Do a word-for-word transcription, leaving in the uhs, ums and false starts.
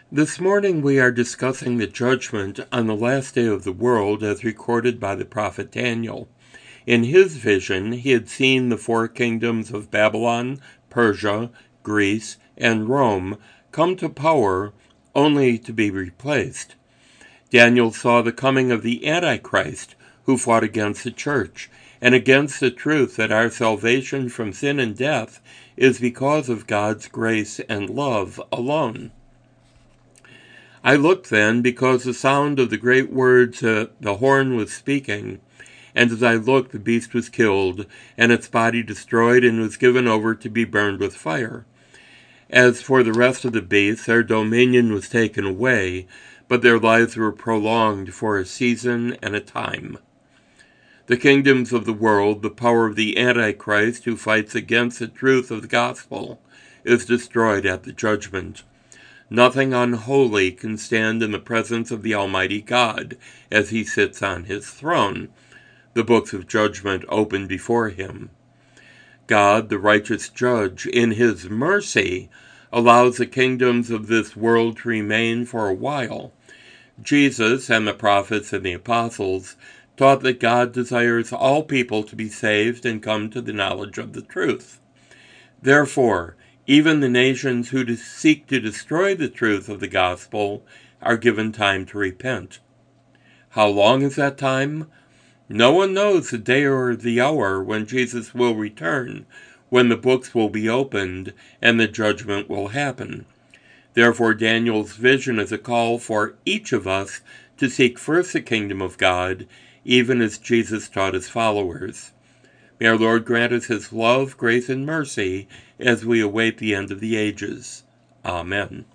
This morning we are discussing the judgment on the last day of the world as recorded by the prophet Daniel. In his vision, he had seen the four kingdoms of Babylon, Persia, Greece, and Rome come to power only to be replaced. Daniel saw the coming of the Antichrist, who fought against the church and against the truth that our salvation from sin and death is because of God's grace and love alone. I looked then, because the sound of the great words uh, the horn was speaking, and as I looked, the beast was killed, and its body destroyed, and was given over to be burned with fire. As for the rest of the beasts, their dominion was taken away, but their lives were prolonged for a season and a time. The kingdoms of the world, the power of the Antichrist who fights against the truth of the gospel, is destroyed at the judgment. Nothing unholy can stand in the presence of the Almighty God as he sits on his throne. The books of judgment open before him. God, the righteous judge, in his mercy, allows the kingdoms of this world to remain for a while. Jesus and the prophets and the apostles taught that God desires all people to be saved and come to the knowledge of the truth. Therefore, even the nations who seek to destroy the truth of the gospel are given time to repent. How long is that time? No one knows the day or the hour when Jesus will return, when the books will be opened and the judgment will happen. Therefore, Daniel's vision is a call for each of us to seek first the kingdom of God, even as Jesus taught his followers. May our Lord grant us his love, grace, and mercy as we await the end of the ages. Amen.